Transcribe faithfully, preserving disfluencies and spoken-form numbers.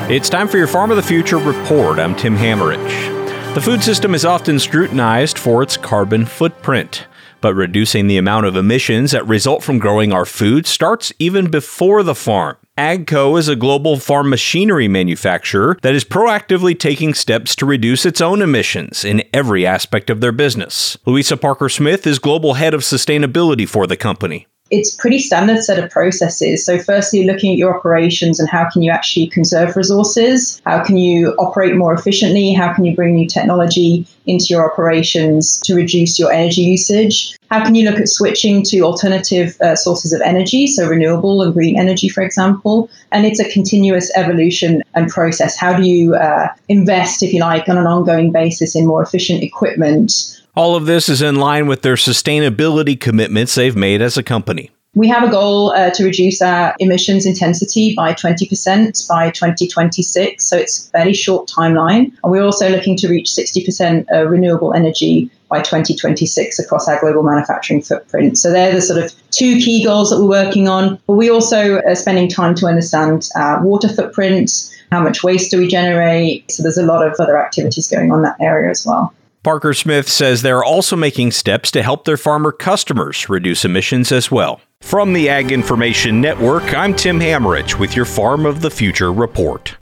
It's time for your Farm of the Future report. I'm Tim Hammerich. The food system is often scrutinized for its carbon footprint, but reducing the amount of emissions that result from growing our food starts even before the farm. AGCO is a global farm machinery manufacturer that is proactively taking steps to reduce its own emissions in every aspect of their business. Louisa Parker-Smith is Global Head of Sustainability for the company. It's a pretty standard set of processes. So firstly, looking at your operations and how can you actually conserve resources? How can you operate more efficiently? How can you bring new technology into your operations to reduce your energy usage? How can you look at switching to alternative uh, sources of energy, so renewable and green energy, for example? And it's a continuous evolution and process. How do you uh, invest, if you like, on an ongoing basis in more efficient equipment? All of this is in line with their sustainability commitments they've made as a company. We have a goal uh, to reduce our emissions intensity by twenty percent by twenty twenty-six, so it's a fairly short timeline. And we're also looking to reach sixty percent uh, renewable energy by twenty twenty-six across our global manufacturing footprint. So they're the sort of two key goals that we're working on. But we also are spending time to understand our water footprint, how much waste do we generate. So there's a lot of other activities going on in that area as well. Parker-Smith says they're also making steps to help their farmer customers reduce emissions as well. From the Ag Information Network, I'm Tim Hammerich with your Farm of the Future report.